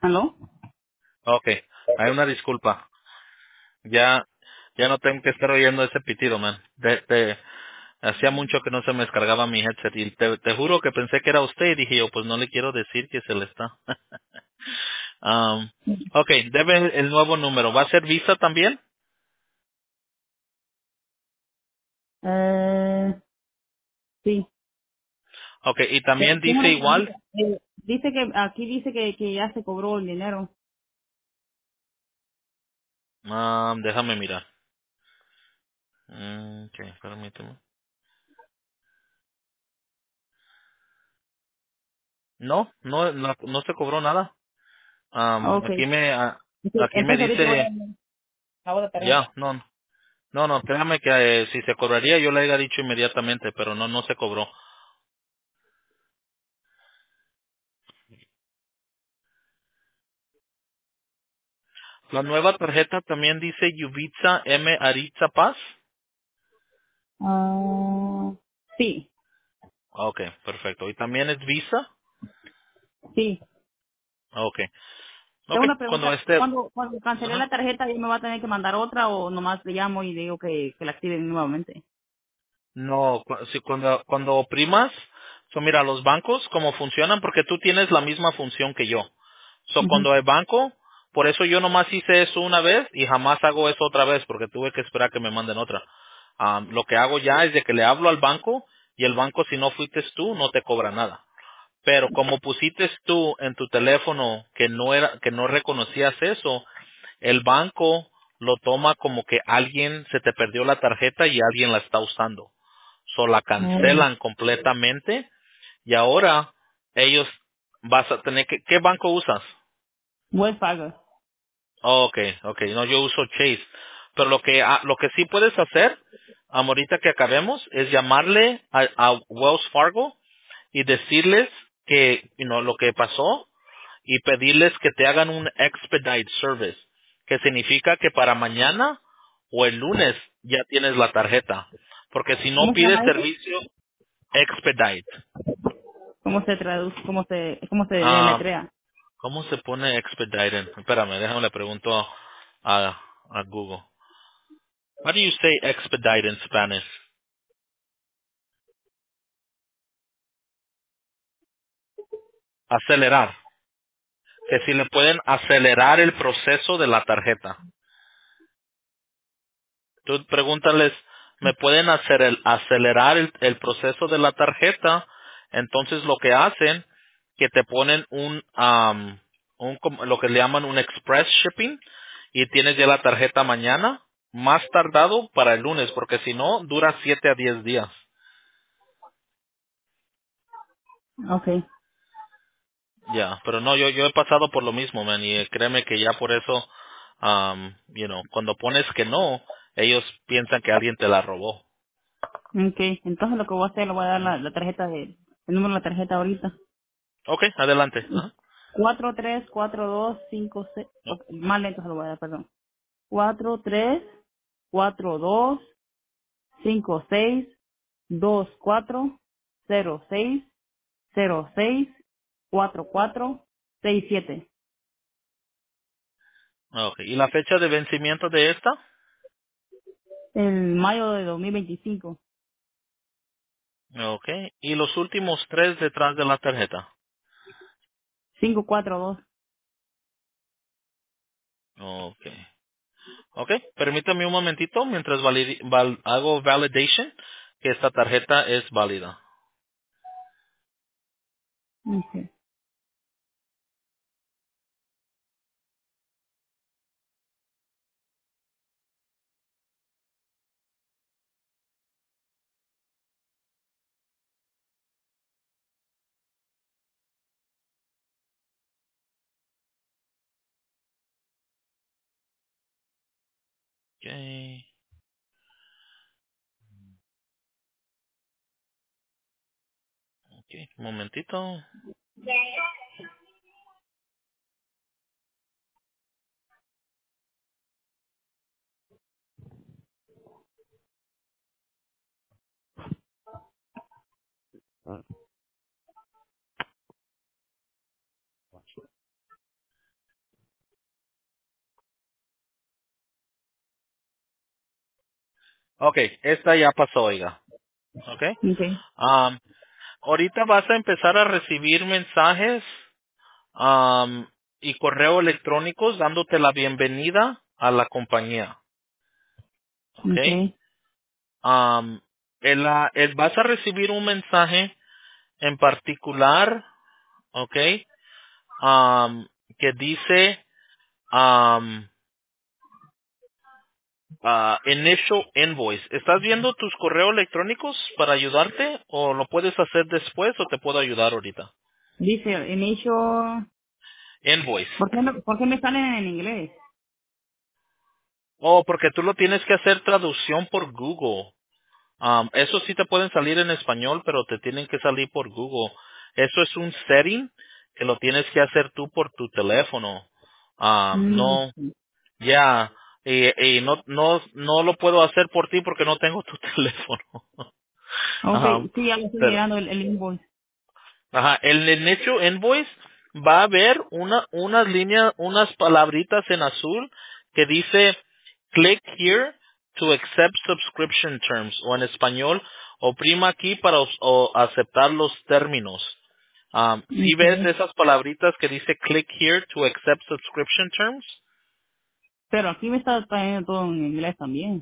¿Aló? Ok, hay una disculpa. Ya, ya no tengo que estar oyendo ese pitido, man. Hacía mucho que no se me descargaba mi headset y te juro que pensé que era usted y dije yo, pues no le quiero decir que se le está. Ok, debe el nuevo número. ¿Va a ser Visa también? Sí. Ok, y también Tengo dice una igual. pregunta. Dice que aquí dice que ya se cobró el dinero. Déjame mirar. Ok, permíteme. No se cobró nada. Ok. Aquí me Entonces ahorita voy a dice, ver la otra ya, tarjeta. no, créame que si se cobraría yo le haya dicho inmediatamente, pero no se cobró. La nueva tarjeta también dice Yubitsa M. Aritza Paz. Ah, sí, Ok, perfecto. ¿Y también es Visa? sí. Ok. Ok, Tengo una cuando pregunta. Cuando cancelé Ajá. la tarjeta, ¿yo me va a tener que mandar otra o nomás le llamo y digo que la activen nuevamente? No, si cuando oprimas, mira, los bancos, cómo funcionan, porque tú tienes la misma función que yo. Ujú. Cuando hay banco, por eso yo nomás hice eso una vez y jamás hago eso otra vez, porque tuve que esperar que me manden otra. Lo que hago ya es de que le hablo al banco y el banco, si no fuiste tú, no te cobra nada. Pero como pusiste tú en tu teléfono que no reconocías eso, el banco lo toma como que alguien se te perdió la tarjeta y alguien la está usando. La Oh. cancelan completamente y ahora ellos vas a tener que, ¿qué banco usas? Wells Fargo. Oh, okay, no, yo uso Chase. Pero lo que sí puedes hacer, ahorita que acabemos, es llamarle a Wells Fargo y decirles que, lo que pasó y pedirles que te hagan un expedite service, que significa que para mañana o el lunes ya tienes la tarjeta. Porque si no ¿Cómo se pides llama eso? servicio, expedite. ¿Cómo se traduce? ¿Cómo se Ah, deletrea? ¿Cómo se pone expedite? Espérame, déjame le pregunto a Google. How do you say expedite in Spanish? Acelerar. Que si le pueden acelerar el proceso de la tarjeta. Tú pregúntales, ¿me pueden acelerar el proceso de la tarjeta? Entonces lo que hacen, que te ponen lo que le llaman un express shipping y tienes ya la tarjeta mañana, más tardado para el lunes, porque si no, dura 7 a 10 días. Okay. Ya, pero no, yo he pasado por lo mismo, man, y créeme que ya por eso, cuando pones que no, ellos piensan que alguien te la robó. Okay. Entonces lo que voy a hacer, le voy a dar la tarjeta el número de la tarjeta ahorita. Ok, adelante. Ajá. 434256. Más lento se lo voy a dar, perdón. 4342562406064467. Ok, ¿y la fecha de vencimiento de esta? El mayo de 2025. Ok, ¿y los últimos tres detrás de la tarjeta? 542. Ok, ok, permítame un momentito mientras hago validation que esta tarjeta es válida. Okay. Ok, ok, un momentito. Okay, esta ya pasó, oiga. Okay. Okay. Um, ahorita vas a empezar a recibir mensajes um, y correo electrónicos dándote la bienvenida a la compañía. Okay. Okay. Um, vas a recibir un mensaje en particular, okay, que dice um, initial invoice. ¿Estás viendo tus correos electrónicos para ayudarte o lo puedes hacer después o te puedo ayudar ahorita? Dice, en hecho, Invoice. ¿por qué me salen en inglés? Oh, porque tú lo tienes que hacer traducción por Google. Eso sí te pueden salir en español, pero te tienen que salir por Google. Eso es un setting que lo tienes que hacer tú por tu teléfono. Mm, No, ya, y no lo puedo hacer por ti porque no tengo tu teléfono. Um, okay, sí, ya lo estoy pero, mirando el invoice. ajá, el hecho invoice va a haber unas líneas, unas palabritas en azul que dice click here to accept subscription terms o en español oprima aquí para aceptar los términos. Si ves Okay. esas palabritas que dice click here to accept subscription terms. Pero aquí me está trayendo todo en inglés también.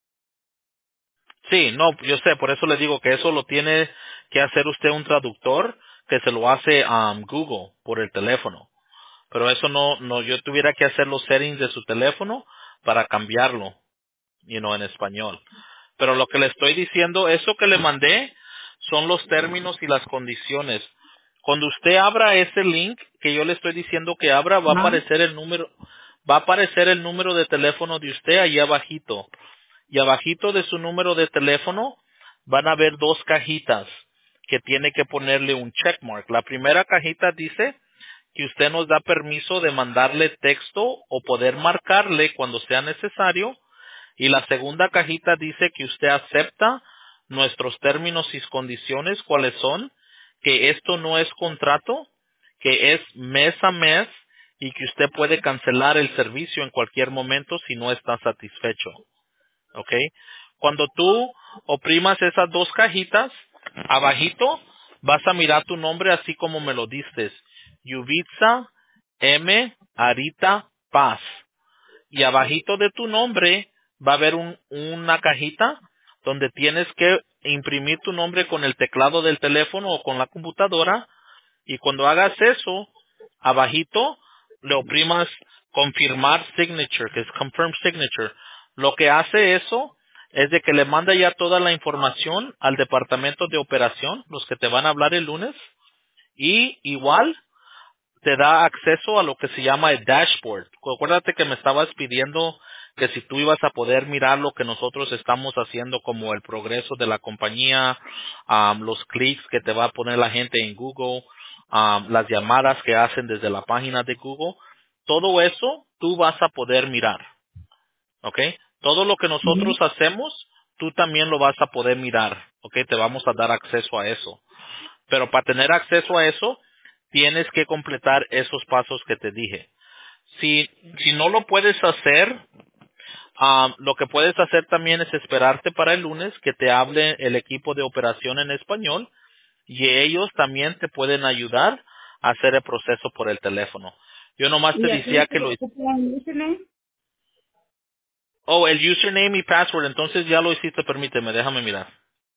Sí, no, yo sé, por eso le digo que eso lo tiene que hacer usted un traductor que se lo hace Google por el teléfono. Pero eso no, yo tuviera que hacer los settings de su teléfono para cambiarlo, en español. Pero lo que le estoy diciendo, eso que le mandé, son los términos y las condiciones. Cuando usted abra ese link que yo le estoy diciendo que abra, Ajá. va a aparecer el número de teléfono de usted ahí abajito. Y abajito de su número de teléfono van a ver dos cajitas que tiene que ponerle un checkmark. La primera cajita dice que usted nos da permiso de mandarle texto o poder marcarle cuando sea necesario. Y la segunda cajita dice que usted acepta nuestros términos y condiciones, cuáles son, que esto no es contrato, que es mes a mes y que usted puede cancelar el servicio en cualquier momento si no está satisfecho. ¿Ok? Cuando tú oprimas esas dos cajitas, abajito vas a mirar tu nombre así como me lo diste. Yubitsa M. Arita Paz. Y abajito de tu nombre va a haber una cajita donde tienes que imprimir tu nombre con el teclado del teléfono o con la computadora y cuando hagas eso, abajito le oprimas confirmar signature, que es confirm signature. Lo que hace eso es de que le manda ya toda la información al departamento de operación, los que te van a hablar el lunes, y igual te da acceso a lo que se llama el dashboard. Acuérdate que me estabas pidiendo que si tú ibas a poder mirar lo que nosotros estamos haciendo como el progreso de la compañía, los clics que te va a poner la gente en Google, las llamadas que hacen desde la página de Google, todo eso tú vas a poder mirar, ¿ok? Todo lo que nosotros Ujú. hacemos, tú también lo vas a poder mirar, ¿ok? Te vamos a dar acceso a eso. Pero para tener acceso a eso, tienes que completar esos pasos que te dije. Si no lo puedes hacer, lo que puedes hacer también es esperarte para el lunes que te hable el equipo de operación en español y ellos también te pueden ayudar a hacer el proceso por el teléfono. Yo nomás te Y aquí decía que dice, ¿qué tiene el username? el username y password, entonces ya lo hiciste, permíteme, déjame mirar.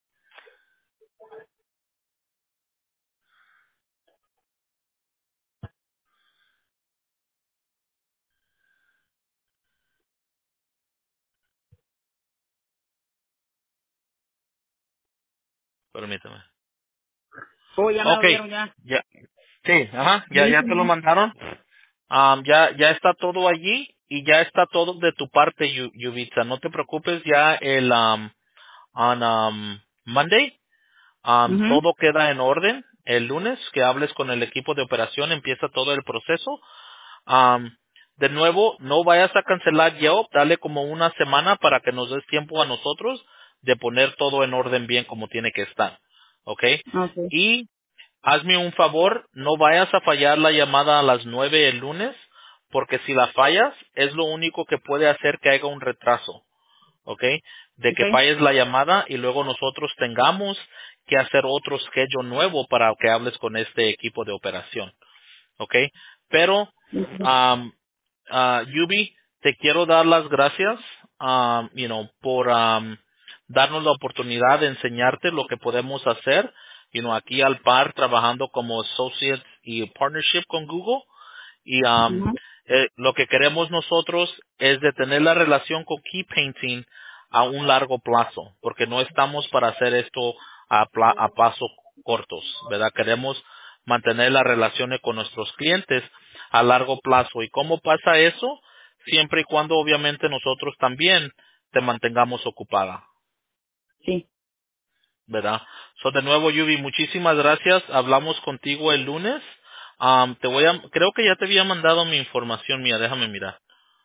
Permíteme. Oh, ya me lo Ok, dieron ya. ya, sí, ajá, El ya te lo username. mandaron. Ya está todo allí y ya está todo de tu parte, Yubitsa. No te preocupes, ya on Monday, Ujú. todo queda en orden. El lunes que hables con el equipo de operación empieza todo el proceso. De nuevo, no vayas a cancelar Yelp, dale como una semana para que nos des tiempo a nosotros de poner todo en orden bien como tiene que estar. ¿Ok? Okay. Y hazme un favor, no vayas a fallar la llamada a las 9 el lunes, porque si la fallas, es lo único que puede hacer que haya un retraso. ¿ok? De Ok. que falles la llamada y luego nosotros tengamos que hacer otro schedule nuevo para que hables con este equipo de operación, ¿ok? Pero, Ok. um, Yubi, te quiero dar las gracias, por darnos la oportunidad de enseñarte lo que podemos hacer, aquí al par trabajando como associates y partnership con Google. Y Ajá. lo que queremos nosotros es de tener la relación con Key Painting a un largo plazo, porque no estamos para hacer esto a pasos cortos, ¿verdad? Queremos mantener las relaciones con nuestros clientes a largo plazo. ¿Y cómo pasa eso? Siempre y cuando obviamente nosotros también te mantengamos ocupada, Sí. ¿verdad? De nuevo, Yubi, muchísimas gracias. Hablamos contigo el lunes. Creo que ya te había mandado mi información mía, déjame mirar.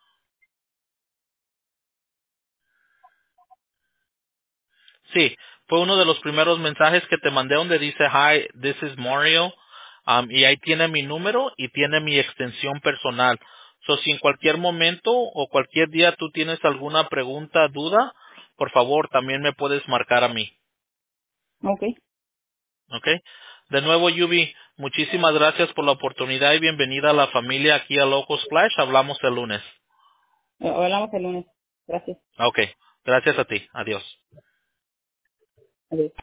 Sí, fue uno de los primeros mensajes que te mandé donde dice, hi, this is Mario, y ahí tiene mi número y tiene mi extensión personal. Si en cualquier momento o cualquier día tú tienes alguna pregunta, duda, por favor, también me puedes marcar a mí, Ok. ¿ok? De nuevo, Yubi, muchísimas gracias por la oportunidad y bienvenida a la familia aquí a Loco Splash. Hablamos el lunes. Hablamos el lunes. Gracias. Ok, gracias a ti. Adiós. Adiós.